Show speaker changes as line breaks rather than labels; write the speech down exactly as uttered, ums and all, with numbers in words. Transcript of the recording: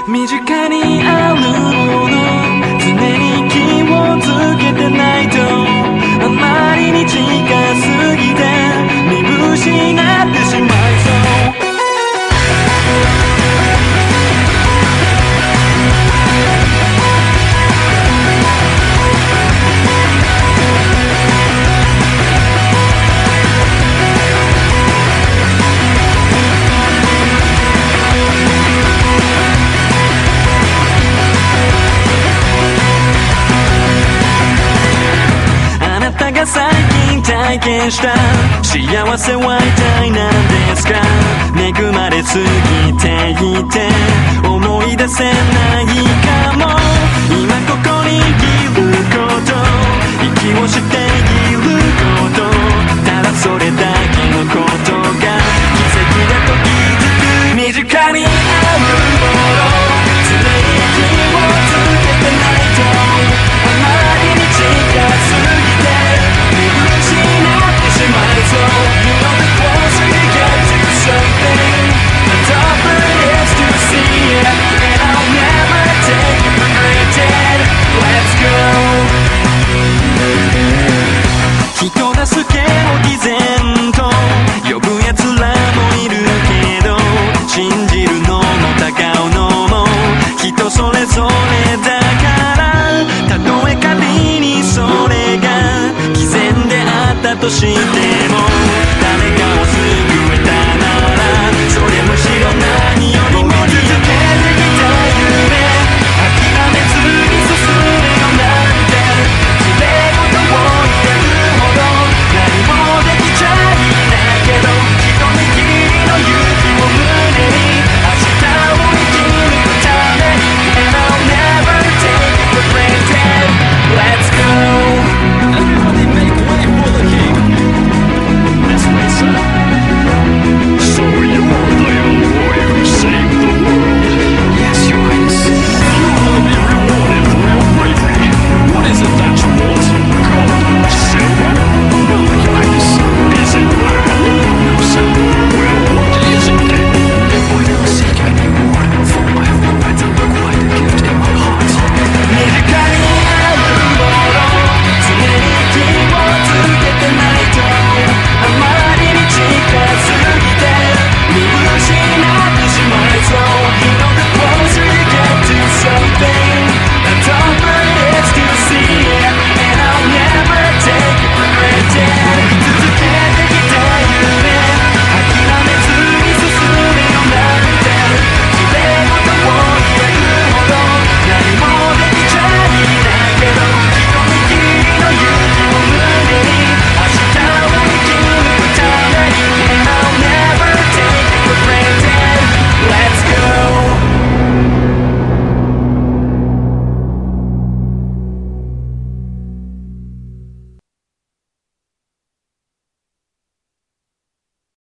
身近にあるもの常に気をつけてないとあまりに近すぎて見失ってしまいそう。最近体験した幸せは一体何ですか。恵まれすぎていて思い出せないかも。今ここにいること息をしていることただそれだけのことが奇跡だと気づく。身近にあるもの常に気をつけてないとあまりに近すぎてSo, you know the closer you get to something, the tougher it is to see it. And I'll never take it for granted. Let's go. 人助けを偽善と呼ぶ奴らもいるけど信じるのも疑うのも人それぞれだから、たとえ仮にそれが偽善であったとして